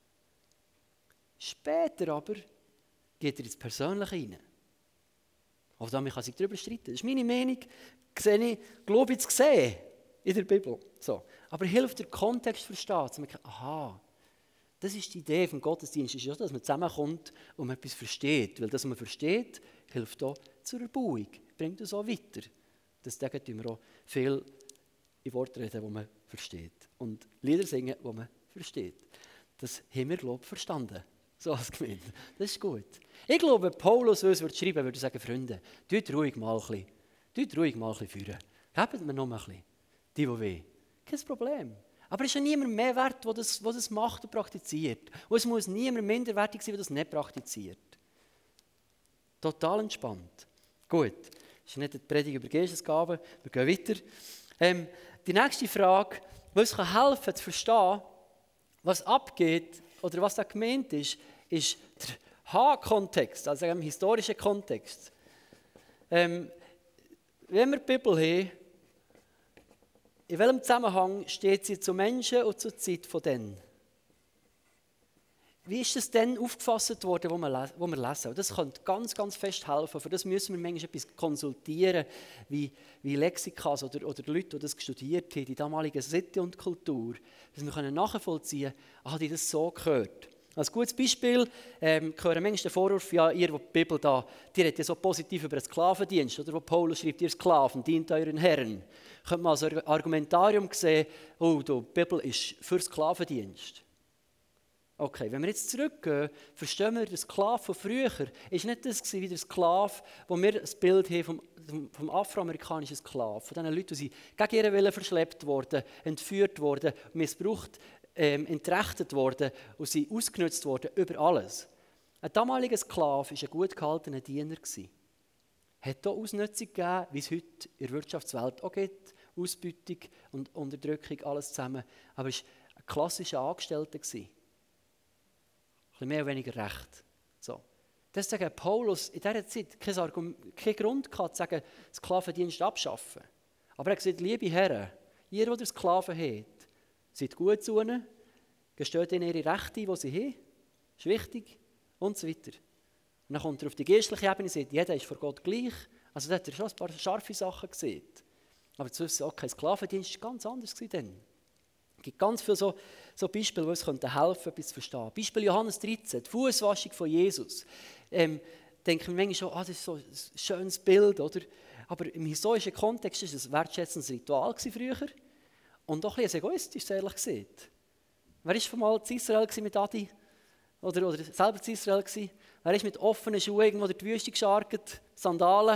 Später aber geht er ins Persönliche hinein. Auch da kann sich darüber streiten. Das ist meine Meinung, sehe ich, glaube ich, zu sehen in der Bibel. So. Aber hilft der Kontext verstehen, zu merken, aha, das ist die Idee vom Gottesdienst, ist ja, dass man zusammenkommt und man etwas versteht. Weil das, was man versteht, hilft auch zur Erbauung, bringt uns auch weiter. Deswegen tun wir auch viel in Worten reden, die man versteht. Und Lieder singen, die man versteht. Das haben wir, glaube ich, verstanden. So als Gemeinde. Das ist gut. Ich glaube, Paulus, wenn er schreiben würde, sagen, Freunde, tut ruhig mal ein bisschen, tut ruhig mal ein bisschen führen. Gebt mir noch mal ein bisschen. Die, die weh. Kein Problem. Aber es ist ja niemand mehr wert, der das, der das macht und praktiziert. Und es muss niemand minderwertig sein, der das nicht praktiziert. Total entspannt. Gut, das ist nicht die Predigt über Geistesgaben, wir gehen weiter. Ähm, die nächste Frage, die uns helfen kann, zu verstehen, was abgeht oder was da gemeint ist, ist der H-Kontext, also im historischen Kontext. Ähm, wenn wir die Bibel haben, in welchem Zusammenhang steht sie zu Menschen und zur Zeit von denen? Wie ist es denn aufgefasst worden, wo wir, wo wir lesen? Und das könnte ganz, ganz fest helfen. Für das müssen wir manchmal etwas konsultieren, wie, wie Lexikas oder, oder Leute, die das studiert haben, die damalige Sitte und Kultur, dass wir nachvollziehen können, ah, die das so gehört. Als gutes Beispiel ähm, hören manchmal den Vorwurf, ja, ihr, die die Bibel da, die redet ja so positiv über den Sklavendienst, oder wo Paulus schreibt, ihr Sklaven, dient euren Herren. Könnte man als Argumentarium sehen, oh, die Bibel ist für Sklavendienst. Okay, wenn wir jetzt zurückgehen, verstehen wir, der Sklave von früher ist nicht das wie der Sklave, wo wir ein Bild haben vom, vom afroamerikanischen Sklaven, von diesen Leuten, die gegen ihren Willen verschleppt wurden, entführt wurden, missbraucht, ähm, entrechtet wurden und sie ausgenutzt wurden über alles. Ein damaliger Sklave war ein gut gehaltener Diener. Es hat auch Ausnutzung gegeben, wie es heute in der Wirtschaftswelt auch gibt, Ausbeutung und Unterdrückung, alles zusammen. Aber es war ein klassischer Angestellter. Ein bisschen mehr oder weniger Recht. So. Deswegen hat Paulus in dieser Zeit keinen, Argument, keinen Grund gehabt, zu sagen, Sklavendienst abschaffen. Aber er hat gesagt, liebe Herren, ihr, die Sklaven habt, seid gut zu ihnen, gesteht ihnen ihre Rechte ein, die sie haben, ist wichtig, und so weiter. Und dann kommt er auf die geistliche Ebene und sagt, jeder ist vor Gott gleich. Also da hat er schon ein paar scharfe Sachen gesehen. Aber zu wissen, okay, Sklavendienst war ganz anders dann. Es gibt ganz viele so, so Beispiele, die uns helfen könnten, etwas zu verstehen. Beispiel Johannes dreizehn, die Fußwaschung von Jesus. Ähm, denken wir manchmal schon, ah, das ist so ein schönes Bild, oder? Aber im historischen Kontext war es ein wertschätzendes Ritual früher und auch ein bisschen egoistisch, ehrlich gesagt. Wer war schon mal in Israel mit Adi? Oder, oder selber in Israel gewesen? Wer ist mit offenen Schuhen irgendwo durch die Wüste gescharrt, Sandalen?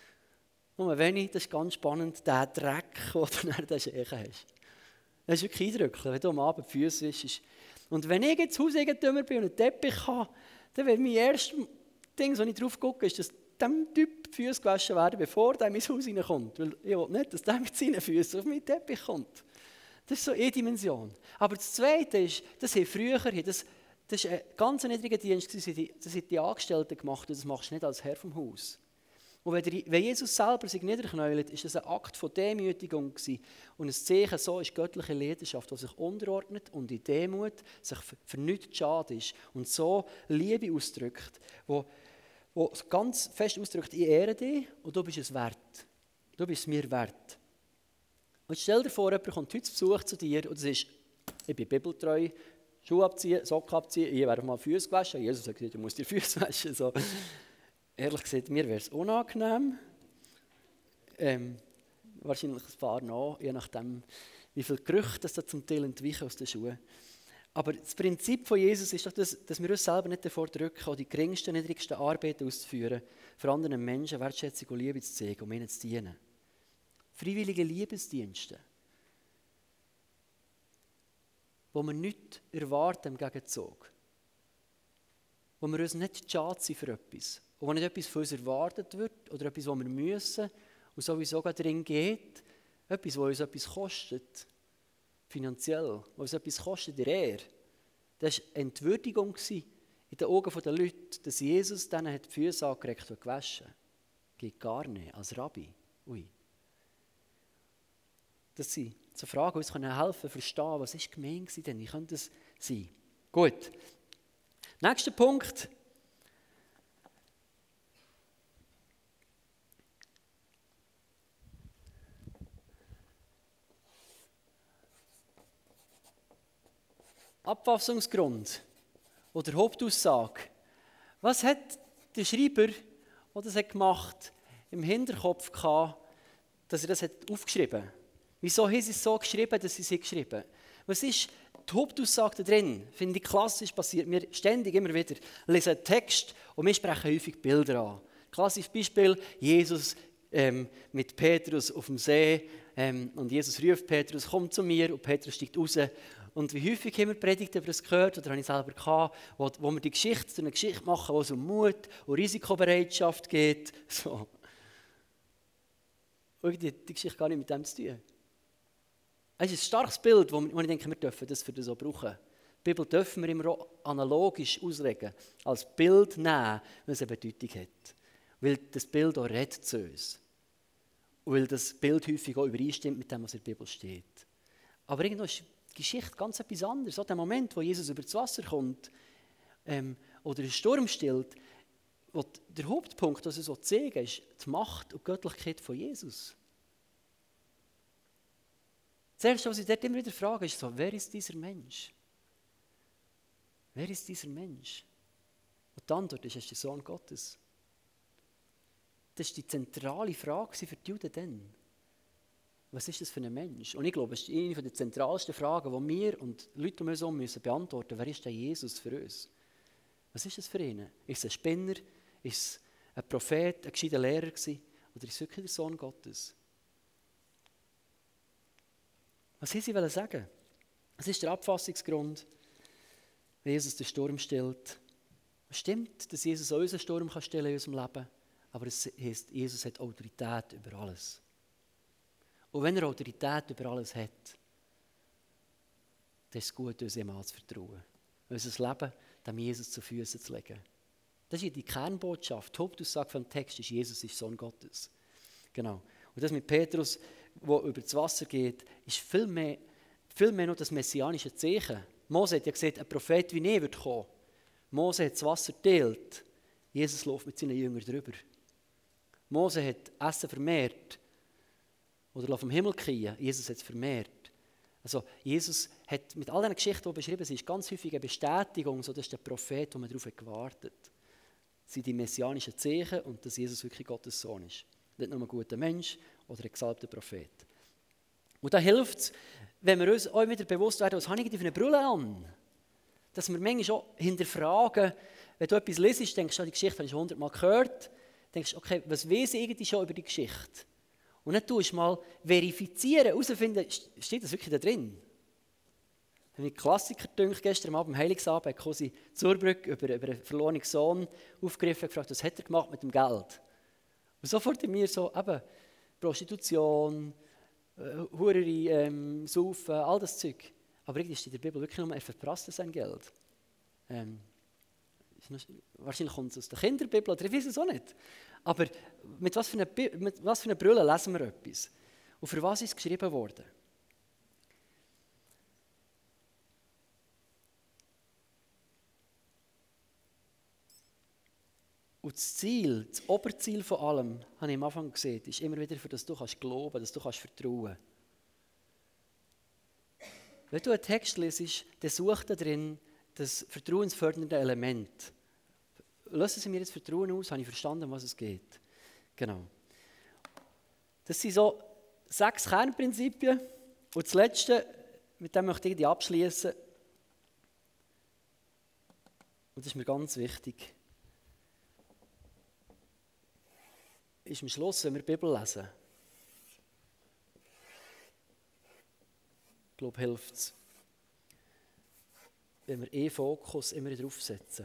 Nur wenig, das ist ganz spannend, der Dreck, den du dann den Schächen hast. Das ist wirklich eindrücklich, wenn du am Abend die Füße wischst. Und wenn ich ins Hauseigentümer bin und einen Teppich habe, dann wäre mein erstes Ding, das ich drauf gucke, ist, dass dem Typ die Füße gewaschen werden, bevor der in mein Haus reinkommt. Weil ich will nicht, dass der mit seinen Füßen auf meinen Teppich kommt. Das ist so eine Dimension. Aber das Zweite ist, das haben früher, das, das war ein ganz niedriger Dienst, das haben die, das haben die Angestellten gemacht und das machst du nicht als Herr vom Haus. Und wenn, der, wenn Jesus selber sich niederknäult, ist das ein Akt von Demütigung gewesen. Und ein Zeichen so ist göttliche Leidenschaft, die sich unterordnet und in Demut sich für, für nichts schade ist und so Liebe ausdrückt, wo, wo ganz fest ausdrückt, ich ehre dich und du bist es wert. Du bist es mir wert. Und stell dir vor, jemand kommt heute zu Besuch zu dir und es ist, ich bin bibeltreu, Schuhe abziehen, Socken abziehen, ich werde mal Füße gewaschen. Jesus sagt, du musst dir Füße waschen. So. Ehrlich gesagt, mir wäre es unangenehm. Ähm, wahrscheinlich ein paar noch, je nachdem, wie viel Gerüche das da zum Teil entweichen aus den Schuhen. Aber das Prinzip von Jesus ist doch, dass, dass wir uns selber nicht davor drücken, die geringsten, niedrigsten Arbeiten auszuführen, für andere Menschen Wertschätzung und Liebe zu zeigen, um ihnen zu dienen. Freiwillige Liebesdienste, wo wir nichts erwarten im Gegenzug. Wo wir uns nicht schade sind für etwas. Und wo nicht etwas von uns erwartet wird oder etwas, was wir müssen und sowieso darin geht, etwas, was uns etwas kostet, finanziell, was uns etwas kostet in der Ehre. Das war Entwürdigung in den Augen der Leute, dass Jesus denen die Füße angeregt und gewaschen hat. Geht gar nicht, als Rabbi. Ui. Das sind so Fragen, die uns helfen können, verstehen, was ist gemein gewesen denn? Wie könnte das sein? Gut. Nächster Punkt. Abfassungsgrund oder Hauptaussage. Was hat der Schreiber, der das hat gemacht, im Hinterkopf gehabt, dass er das hat aufgeschrieben hat? Wieso haben sie es so geschrieben, dass sie es geschrieben haben? Was ist die Hauptaussage da drin? Finde ich klassisch, passiert mir ständig immer wieder. Wir lesen einen Text und wir sprechen häufig Bilder an. Klassisches Beispiel, Jesus ähm, mit Petrus auf dem See, Ähm, und Jesus ruft Petrus, komm zu mir, und Petrus steigt raus. Und wie häufig haben wir Predigten über das gehört, oder habe ich selber gehabt, wo, wo wir die Geschichte zu einer Geschichte machen, wo es um Mut und Risikobereitschaft geht. So. Und die, die Geschichte gar nicht mit dem zu tun. Es ist ein starkes Bild, wo, wo ich denke, wir dürfen das für das auch brauchen. Die Bibel dürfen wir immer auch analogisch auslegen, als Bild nehmen, wenn es eine Bedeutung hat. Weil das Bild auch redet zu uns. Und weil das Bild häufig auch übereinstimmt mit dem, was in der Bibel steht. Aber irgendwo ist die Geschichte ganz etwas anderes. So der Moment, wo Jesus über das Wasser kommt ähm, oder ein Sturm stillt, wo der Hauptpunkt, das es so zeigen, ist die Macht und die Göttlichkeit von Jesus. Das Erste, was ich dort immer wieder frage, ist so, wer ist dieser Mensch? Wer ist dieser Mensch? Und die Antwort ist, er ist der Sohn Gottes. Das war die zentrale Frage für die Juden dann. Was ist das für ein Mensch? Und ich glaube, es ist eine der zentralsten Fragen, die wir und Leute um uns herum müssen beantworten müssen. Wer ist der Jesus für uns? Was ist das für ihn? Ist es ein Spinner? Ist es ein Prophet, ein gescheiter Lehrer gewesen? Oder ist es wirklich der Sohn Gottes? Was wollen sie sagen? Was ist der Abfassungsgrund, wenn Jesus den Sturm stillt? Es stimmt, dass Jesus auch unseren Sturm kann stillen in unserem Leben, aber es heisst, Jesus hat Autorität über alles. Und wenn er Autorität über alles hat, dann ist es gut, uns ihm zu vertrauen. Unser Leben dem Jesus zu Füßen zu legen. Das ist die Kernbotschaft. Die Hauptaussage vom Text ist, Jesus ist Sohn Gottes. Genau. Und das mit Petrus, der über das Wasser geht, ist viel mehr, viel mehr noch das messianische Zeichen. Mose hat ja gesagt, ein Prophet wie ich wird kommen. Mose hat das Wasser geteilt. Jesus läuft mit seinen Jüngern drüber. Mose hat Essen vermehrt. Oder vom Himmel kriegen. Jesus hat es vermehrt. Also Jesus hat mit all diesen Geschichten, die beschrieben sind, ganz häufig eine Bestätigung, so dass der Prophet, wo man darauf gewartet hat. Das sind die messianischen Zeichen und dass Jesus wirklich Gottes Sohn ist. Nicht nur ein guter Mensch oder ein gesalbter Prophet. Und da hilft es, wenn wir uns auch wieder bewusst werden, was habe ich für eine Brille an? Dass wir manchmal auch hinterfragen, wenn du etwas liest, denkst du, die Geschichte habe ich schon hundertmal gehört, denkst du, okay, was weiß ich eigentlich schon über die Geschichte? Und dann tust du mal verifizieren, herausfinden, steht das wirklich da drin? Ich habe Klassiker gedacht, gestern Abend am Heiligsabend hat Cosi Zurbrück über, über einen verlorenen Sohn aufgegriffen und gefragt, was hat er gemacht mit dem Geld? Und sofort in mir so, eben, Prostitution, äh, Hurerei, ähm, Saufen, all das Zeug. Aber irgendwie steht in der Bibel wirklich nur, er verprasste sein Geld. Ähm, noch, wahrscheinlich kommt es aus der Kinderbibel, oder ich weiß es auch nicht. Aber mit was für einer, mit was für einer Brille lesen wir etwas? Und für was ist es geschrieben worden? Und das Ziel, das Oberziel von allem, habe ich am Anfang gesehen, ist immer wieder, für das du kannst glauben, dass du kannst vertrauen. Wenn du einen Text liest, dann such da drin das vertrauensfördernde Element. Lassen Sie mir jetzt Vertrauen aus, habe ich verstanden, um was es geht. Genau. Das sind so sechs Kernprinzipien. Und das Letzte, mit dem möchte ich die abschließen. Und das ist mir ganz wichtig. Ist am Schluss, wenn wir die Bibel lesen. Ich glaube, hilft es. Wenn wir eh Fokus immer darauf setzen.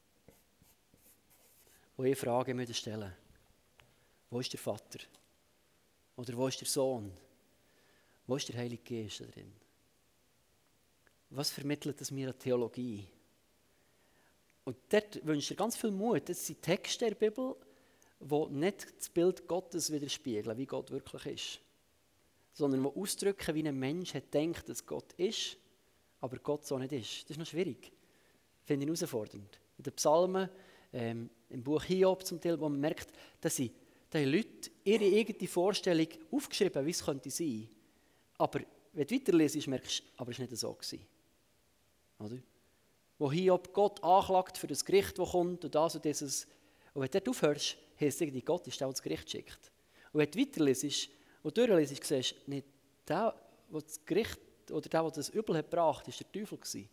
Und ich Frage müssen stellen. Wo ist der Vater? Oder wo ist der Sohn? Wo ist der Heilige Geist da drin? Was vermittelt das mir an Theologie? Und dort wünsche ich dir ganz viel Mut. Das sind Texte der Bibel, die nicht das Bild Gottes widerspiegeln, wie Gott wirklich ist. Sondern die ausdrücken, wie ein Mensch hat gedacht, dass Gott ist, aber Gott so nicht ist. Das ist noch schwierig. Finde ich herausfordernd. In den Psalmen, ähm, im Buch Hiob zum Teil, wo man merkt, dass sie, da haben Leute ihre eigene Vorstellung aufgeschrieben, wie es könnte sein. Aber wenn du weiterliest, merkst du, aber es war nicht so gewesen. Oder? Wo Hiob Gott anklagt für das Gericht, das kommt und das und dieses. Und wenn du dort aufhörst, heisst es irgendwie, Gott ist der, der das Gericht schickt. Und wenn du weiterliest und durchliest, siehst du, nicht der, der das Gericht oder der, der das Übel hat gebracht, war der Teufel gewesen.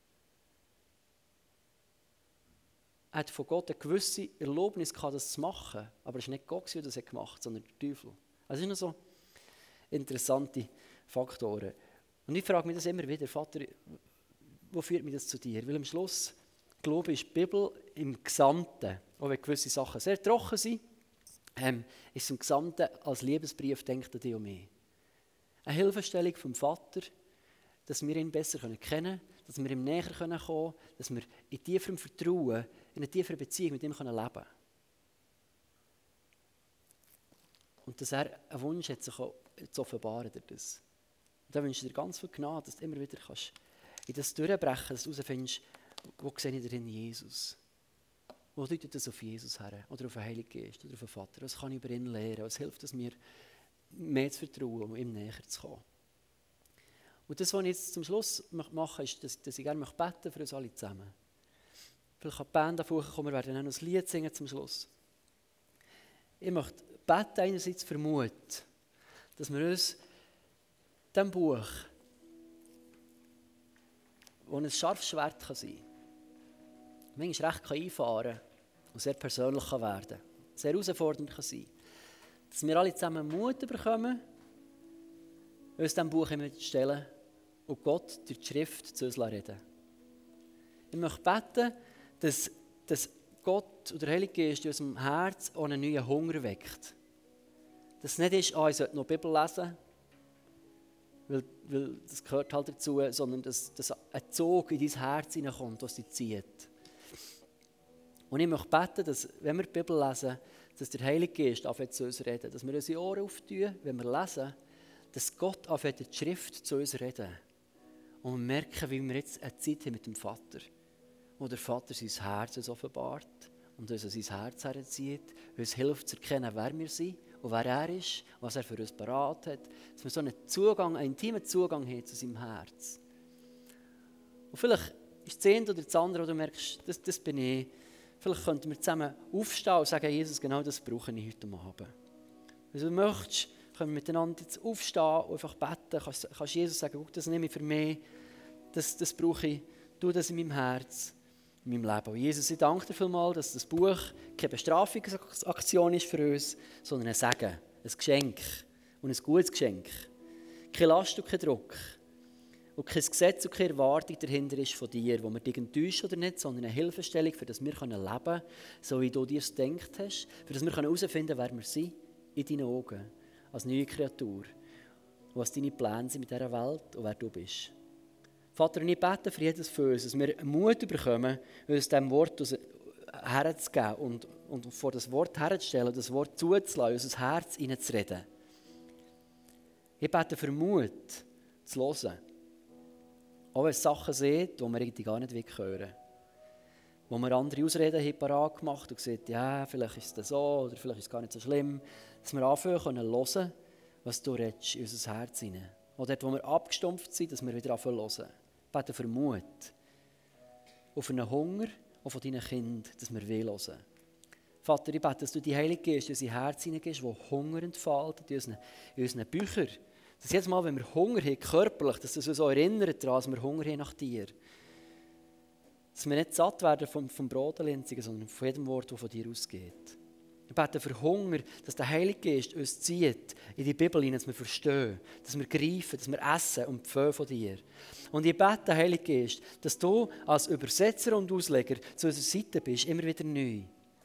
Er hat von Gott eine gewisse Erlaubnis gehabt, das zu machen. Aber es war nicht Gott, der das gemacht hat, sondern der Teufel. Also es ist noch so, interessante Faktoren. Und ich frage mich das immer wieder, Vater, wo führt mich das zu dir? Weil am Schluss, glaube ich, ist die Bibel im Gesamten, auch wenn gewisse Sachen sehr trocken sind, ähm, ist es im Gesamten als Liebesbrief, denkt an dich und mich. Eine Hilfestellung vom Vater, dass wir ihn besser kennen können, dass wir ihm näher kommen können, dass wir in tieferem Vertrauen, in einer tieferen Beziehung mit ihm leben können. Und dass er einen Wunsch hat, sich zu offenbaren durch das. Und da wünsche ich dir ganz viel Gnade, dass du immer wieder kannst in das durchbrechen, dass du herausfindest, wo sehe ich darin Jesus? Wo deutet das auf Jesus her? Oder auf den Heiligen Geist? Oder auf den Vater? Was kann ich über ihn lernen? Was hilft es mir, mehr zu vertrauen, um ihm näher zu kommen? Und das, was ich jetzt zum Schluss mache, ist, dass, dass ich gerne beten möchte für uns alle zusammen. Vielleicht kann die Band davor kommen, wir werden dann noch ein Lied singen zum Schluss. Ich möchte beten einerseits für Mut, dass wir uns diesem Buch, wo ein scharfes Schwert kann sein kann, manchmal recht einfahren kann und sehr persönlich kann werden, sehr herausfordernd kann sein, dass wir alle zusammen Mut bekommen, uns diesem Buch immer zu stellen und Gott durch die Schrift zu uns reden. Ich möchte beten, dass, dass Gott oder der Heilige Geist in unserem Herz auch einen neuen Hunger weckt. Dass es nicht ist, ah, ich sollte noch die Bibel lesen, weil, weil das gehört halt dazu, sondern dass, dass ein Zug in dein Herz hineinkommt, was dich zieht. Und ich möchte beten, dass, wenn wir die Bibel lesen, dass der Heilige Geist anfängt zu uns reden, dass wir unsere Ohren auftun, wenn wir lesen, dass Gott anfängt, die Schrift zu uns reden. Und wir merken, wie wir jetzt eine Zeit haben mit dem Vater, wo der Vater sein Herz uns offenbart und uns an sein Herz herzieht, uns hilft zu erkennen, wer wir sind und wer er ist, was er für uns parat hat, dass wir so einen Zugang, einen intimen Zugang haben zu seinem Herz. Und vielleicht ist das eine oder das andere, wo du merkst, das, das bin ich. Vielleicht könnten wir zusammen aufstehen und sagen, Jesus, genau das brauche ich heute Abend. Wenn du möchtest, können wir miteinander jetzt aufstehen und einfach beten. Kannst, kannst Jesus sagen, guck, das nehme ich für mich, das, das brauche ich, tu das in meinem Herz, in meinem Leben. Und Jesus, ich danke dir vielmals, dass das Buch keine Bestrafungsaktion ist für uns, sondern ein Segen, ein Geschenk und ein gutes Geschenk. Keine Last und kein Druck und kein Gesetz und keine Erwartung dahinter ist von dir, wo wir dich enttäuschen oder nicht, sondern eine Hilfestellung, für das wir leben können, so wie du dir es gedacht hast, für das wir herausfinden können, wer wir sind, in deinen Augen, als neue Kreatur, und was deine Pläne sind mit dieser Welt und wer du bist. Vater, und ich bete für jedes von uns, dass wir Mut bekommen, uns diesem Wort herzugeben und, und vor das Wort herzustellen, das Wort zuzulassen, unser Herz hineinzureden. Ich bete für Mut, zu hören. Auch wenn es Sachen sieht, die wir irgendwie gar nicht hören wollen. Wo wir andere Ausreden haben parat gemacht und gesagt, ja, vielleicht ist es so oder vielleicht ist es gar nicht so schlimm. Dass wir anfangen können hören, was du redest in unser Herz hinein. Oder dort, wo wir abgestumpft sind, dass wir wieder anfangen hören. Ich bete für Mut. Und für einen Hunger, auch von deinen Kindern, dass wir hören. Vater, ich bete, dass du die Heilige Geist in unser Herz hineingehst, wo Hunger entfaltet in unseren, in unseren Büchern. Dass jedes Mal, wenn wir Hunger haben, körperlich, dass das uns auch erinnert daran, dass wir Hunger haben nach dir. Dass wir nicht satt werden vom, vom Brotenlinzigen, sondern von jedem Wort, das von dir ausgeht. Ich bete für Hunger, dass der Heilige Geist uns zieht in die Bibel hinein, dass wir verstehen, dass wir greifen, dass wir essen und pföhnen von dir. Und ich bete, Heilige Geist, dass du als Übersetzer und Ausleger zu unserer Seite bist, immer wieder neu.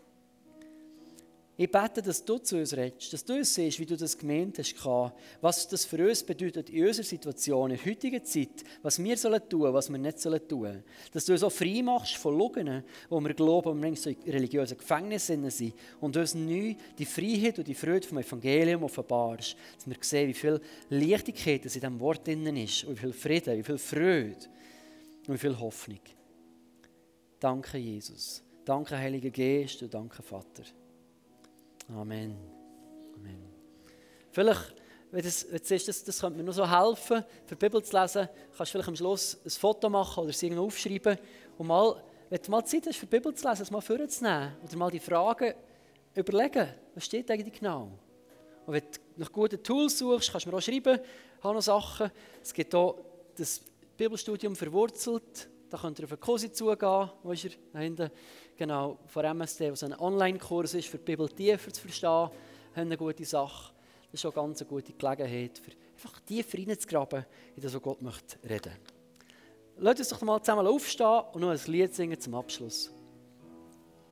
Ich bete, dass du zu uns redest, dass du uns siehst, wie du das gemeint hast, was das für uns bedeutet in unserer Situation, in der heutigen Zeit, was wir sollen tun, was wir nicht sollen tun. Dass du uns auch frei machst von Lügen, wo wir glauben, wo wir so in religiösen Gefängnissen sind und uns neu die Freiheit und die Freude vom Evangelium offenbarst. Dass wir sehen, wie viel Leichtigkeit in diesem Wort drin ist, und wie viel Frieden, wie viel Freude und wie viel Hoffnung. Danke, Jesus. Danke, Heiliger Geist, und danke, Vater. Amen. Amen. Vielleicht, wenn das, wenn das, das, das könnte mir noch so helfen, für die Bibel zu lesen, kannst du vielleicht am Schluss ein Foto machen oder es irgendwo aufschreiben und mal, wenn du mal Zeit hast, für die Bibel zu lesen, es mal vorzunehmen oder mal die Fragen überlegen, was steht eigentlich genau. Und wenn du nach guten Tools suchst, kannst du mir auch schreiben, ich habe noch Sachen. Es gibt auch das Bibelstudium verwurzelt. Da könnt ihr auf einen Cosi zugehen, wo ist er? Da hinten, genau, von M S D, was ein Online-Kurs ist, für die Bibel tiefer zu verstehen, haben eine gute Sache. Das ist schon ganz eine gute Gelegenheit, für einfach tiefer reinzugraben, in das, was Gott möchte reden. Lasst uns doch mal zusammen aufstehen und noch ein Lied singen zum Abschluss.